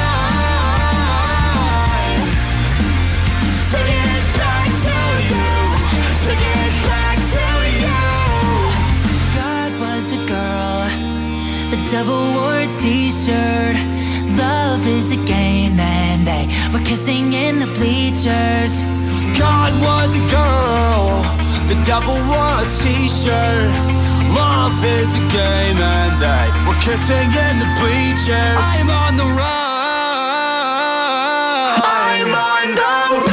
To get back to you, to get back to you. God was a girl, the devil wore a t-shirt. Love is a game and they were kissing in the bleachers. God was a girl, the devil wore a t-shirt. Love is a game and they were kissing in the bleachers. I'm on the run. I'm on the run.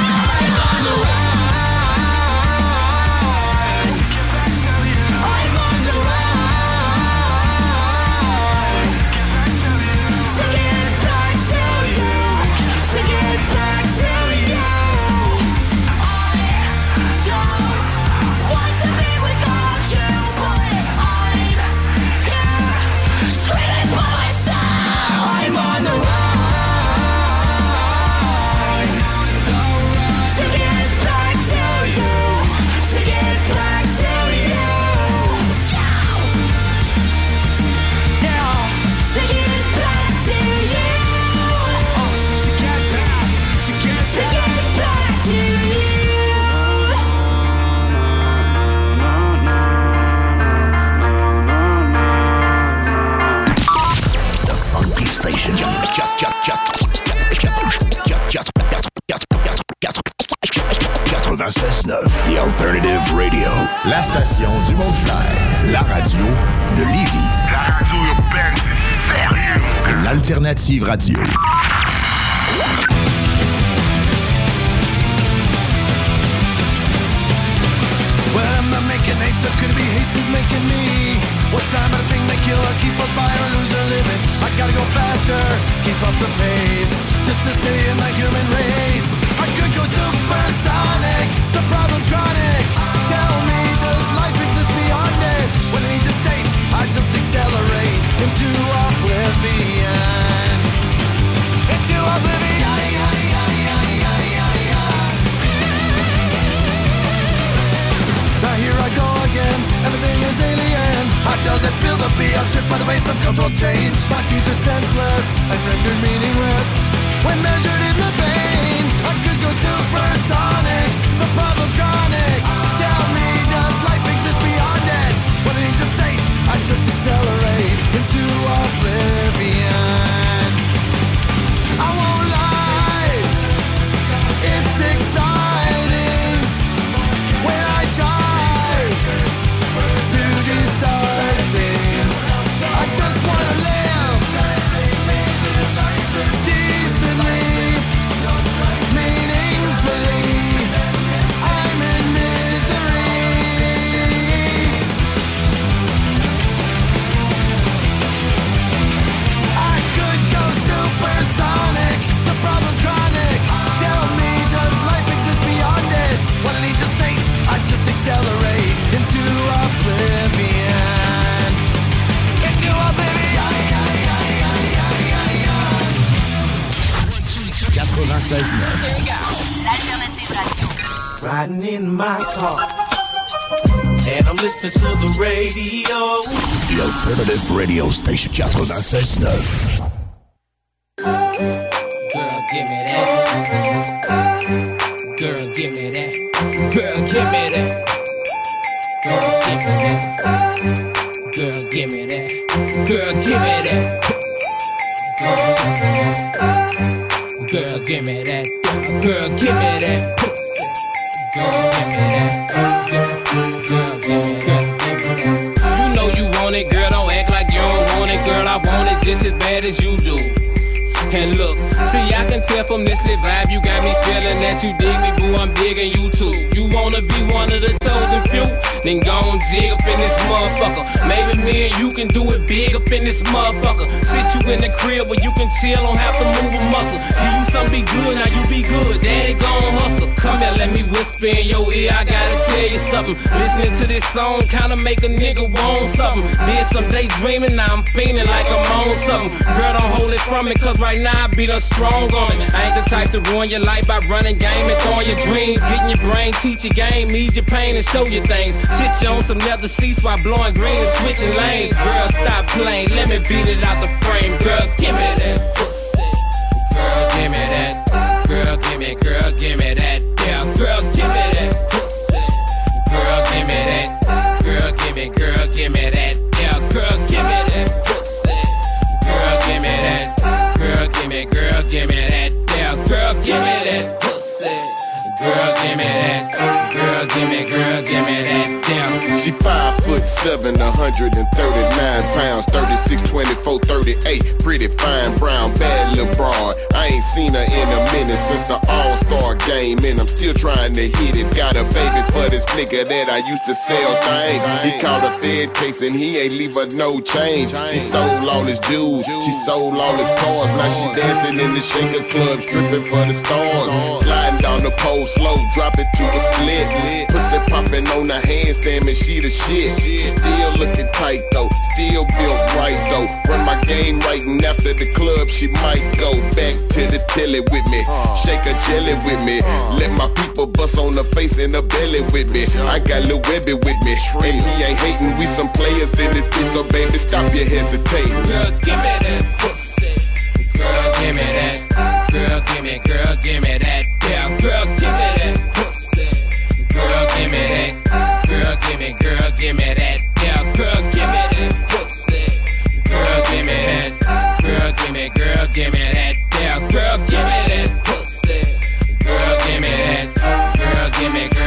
I'm on the run. quatre-vingt-seize neuf, The Alternative Radio. La station du Mont-Clair. La radio de Lévis. La radio urbaine, c'est sérieux. L'Alternative Radio. Well, I'm not making haste, so could it be haste who's making me? What's time but a thing make you keep a fight or lose a living? I gotta go faster, keep up the pace, just to stay in the human race. I could go supersonic, the problem's chronic. Tell me, does life exist beyond it? When I need to sate, I just accelerate into oblivion. Into oblivion. Now here I go again, everything is alien. How does it feel to be outstripped by the pace of cultural change? My future senseless and rendered meaningless when measured in the pain. I could go supersonic, the problem's chronic. Tell me, does life exist beyond it? When I need to sate, I just accelerate into oblivion. I won't lie, it's exciting when I try to decide things. I just wanna live decently, meaningfully. I'm in misery. I could go supersonic, the problem's chronic. Tell me, does life exist beyond it? When I need to sate, I just accelerate into oblivion. Into oblivion. quatre-vingt-seize neuf. L'Alternative Radio. Riding in my car, and I'm listening to the radio. The Alternative Radio Station quatre-vingt-seize neuf. Girl, give me that. Girl, give me that. Girl, give me that. Girl, give me that. Girl, give me that. Girl, give me that. Girl, give me that. Girl, give me that. Girl, give me that. Girl, give me that. You know you want it, girl. Don't act like you don't want it, girl. I want it just as bad as you do. And look, see, I can tell from this lit vibe you got me feeling that you dig me, boo, I'm digging you too. You wanna be one of the chosen few? Then go and jig up in this motherfucker. Maybe me and you can do it big up in this motherfucker. Sit you in the crib where you can chill, don't have to move a muscle. Give you something be good, now you be good, daddy gon' hustle. Come here, let me whisper in your ear, I gotta tell you something. Listening to this song kinda make a nigga want something. Did some daydreaming, now I'm feeling like I'm on something. Girl, don't hold it from me, cause right now I beat up strong on it. I ain't the type to ruin your life by running game and throwing your dreams. Getting your brain, teach your game, ease your pain and show you things. Sit you on some leather seats while blowing green and switching lanes. Girl, stop playing, let me beat it out the frame. Girl, give me that pussy. Girl, give me that. Girl, give me, girl, give me that. Yeah, girl, give me that pussy. Girl, give me that. Girl, give me, girl, give me that. Yeah, girl, give me that pussy. Girl, give me that. Girl, give me, girl, give me that. Yeah, girl, give me that pussy. Girl, give me that. Girl, give me, girl, give me that. Damn. She five foot seven, one hundred thirty-nine pounds, thirty-six, twenty-four, thirty-eight. Pretty fine brown, bad little broad. I ain't seen her in a minute since the All-Star game, and I'm still trying to hit it. Got a baby for this nigga that I used to sell things. He caught a Fed case and he ain't leave her no change. She sold all his jewels, she sold all his cars. Now she dancing in the shaker club, stripping for the stars. Sliding down the pole slow, drop it to a split. Pussy popping on the handstand, man, she the shit. She still looking tight though, still built right though. Run my game right, and after the club she might go back to the telly with me. Shake a jelly with me. Let my people bust on the face and the belly with me. I got Lil Webby with me, and he ain't hating. We some players in this bitch, so baby stop your hesitating. Girl, give me that pussy. Girl, give me that. Girl, give me, girl, give me that. Yeah, girl, give me that pussy. Girl, give me that. Girl, give me, girl, give me that. Yeah, girl, give me that pussy. Girl, give me that. Girl, give me, girl, give me that. Yeah, girl, give me that pussy. Girl, give me that. Girl, give me, girl.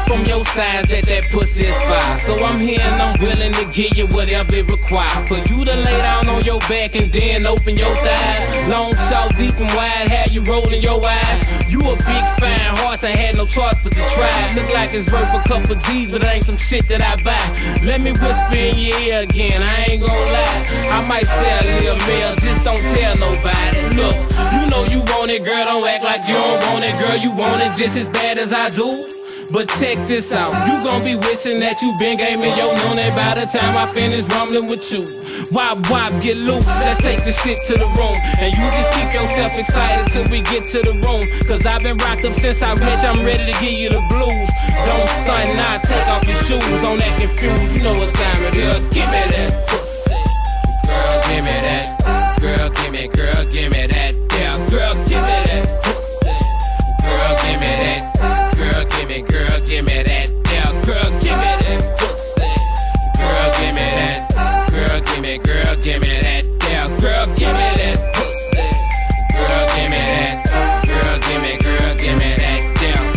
from your size that that pussy is fire. So I'm here and I'm willing to give you whatever it requires. For you to lay down on your back and then open your thighs. Long, short, deep and wide, have you rolling your eyes. You a big fine horse, I had no choice but to try. Look like it's worth a couple G's, but it ain't some shit that I buy. Let me whisper in your ear again, I ain't gon' lie. I might sell a little meal, just don't tell nobody. Look, you know you want it, girl, don't act like you don't want it. Girl, you want it just as bad as I do. But check this out, you gon' be wishing that you been gave me your money by the time I finish rumbling with you. Wop, wop, get loose, let's take the shit to the room. And you just keep yourself excited till we get to the room. Cause I've been rocked up since I met you, I'm ready to give you the blues. Don't stunt, now take off your shoes, don't act confused, you know what time it is. Give me that pussy, girl, give me that. Girl, give me, girl, give me that. Yeah, girl, give me that pussy. Girl, give me that. Girl, give me, girl, give me that. Yeah, girl, give me that pussy. Girl, give me that. Girl, give me, girl, give me that. Yeah, girl, give me that pussy. Girl, give me that. Girl, give me, girl, give me that. Yeah.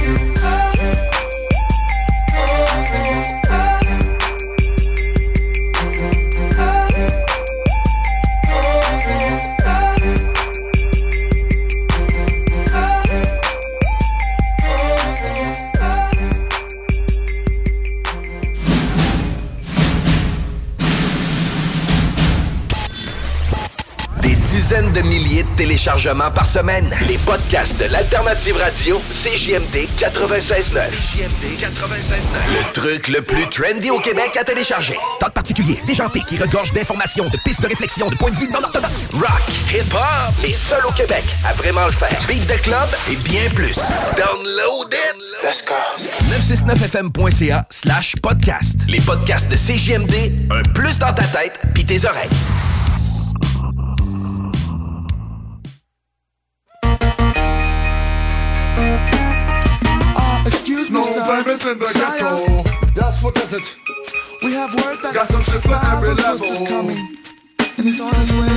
Dizaines de milliers de téléchargements par semaine. Les podcasts de l'Alternative Radio, C J M D quatre-vingt-seize neuf. C J M D quatre-vingt-seize neuf. Le truc le plus trendy au Québec à télécharger. Talk particulier, déjanté, qui regorge d'informations, de pistes de réflexion, de points de vue non orthodoxes. Rock, hip-hop, les seuls au Québec à vraiment le faire. Beat de club et bien plus. Download it! Let's go! neuf cent soixante-neuf F M point C A slash podcast. Les podcasts de C J M D, un plus dans ta tête pis tes oreilles. Excuse me, no famous in the ghetto. That's what is it. We have word that got some shit for every level. Is coming, and he's on his way.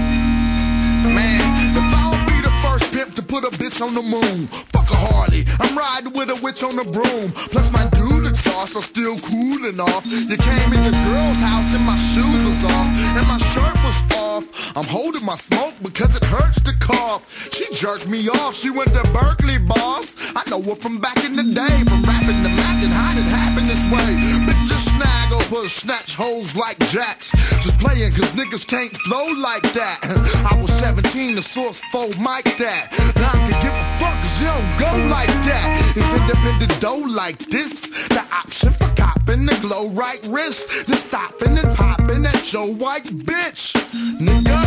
Man, if I would be the first pimp to put a bitch on the moon, fuck a Harley. I'm riding with a witch on the broom. Plus my dude exhaust are still cool enough. You came in your girl's house and my shoes was off, and my shirt was off. I'm holding my smoke because it hurts to cough. She jerked me off, she went to Berkeley, boss. I know her from back in the day, from rapping to Mac and how it happened this way. Bitches snag over, snatch hoes like jacks. Just playing cause niggas can't flow like that. I was seventeen, the source four mic that. Now I can give a fuck cause you don't go like that. It's independent dough like this. The option for copping the glow right wrist. Just stopping and popping at your white bitch. Nigga.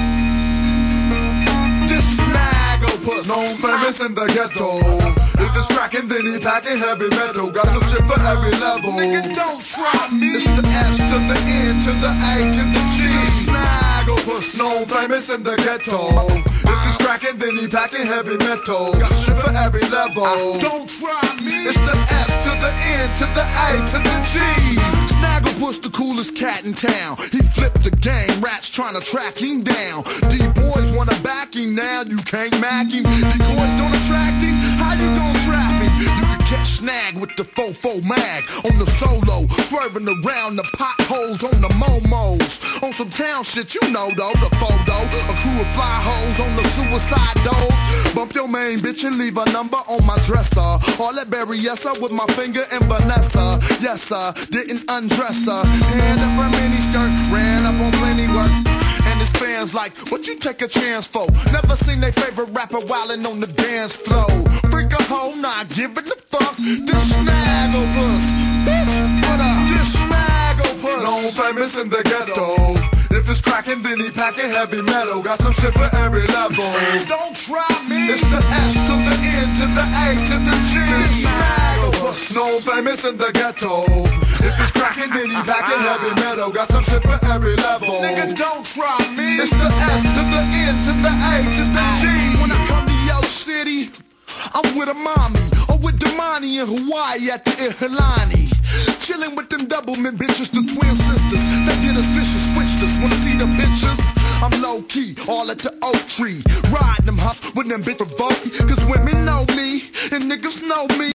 This snaggle puss. Known famous in the ghetto. If it's cracking, then he packing heavy metal. Got some shit for every level. Nigga, don't try me. It's the S to the N to the A to the G. Snaggle puss. Known famous in the ghetto. If it's cracking, then he packing heavy metal. Got shit for every level. Don't try me. It's the S to the N to the A to the G. Snagglepuss the coolest cat in town. He flipped the game, rats trying to track him down. D-boys wanna back him now, you can't mack him. Decoys don't attract him, how you gon' trap him? You can catch Snag with the fofo mag on the solo, swerving around the potholes on the momos. On some town shit, you know though, the photo. A crew of fly hoes on the suicide doors. Bump your main bitch and leave a number on my dresser. All that berry yes sir with my finger and Vanessa. Yes sir, didn't undress her. Hand up her mini skirt, ran up on plenty work. And his fans like, what you take a chance for? Never seen their favorite rapper wildin' on the dance floor. Freak a hoe, not giving a fuck. This Snagglepuss, bitch, what up? This Snagglepuss, known famous in the ghetto. If it's cracking, then he packing heavy metal. Got some shit for every level. Don't try me. It's the S to the N to the A to the G. This Snagglepuss, known famous in the ghetto. If it's cracking, then he packing heavy metal. Got some shit for every level. Nigga, don't try me. It's the S to the N to the A to the G. When I come to your city, I'm with a mommy, or with Damani in Hawaii at the Ihalani. Chillin' with them doublemint bitches, the twin sisters. They did us vicious, switched us. Wanna see the bitches? I'm low key, all at the oak tree. Ride them hus with them bitch provoke. Cause women know me, and niggas know me.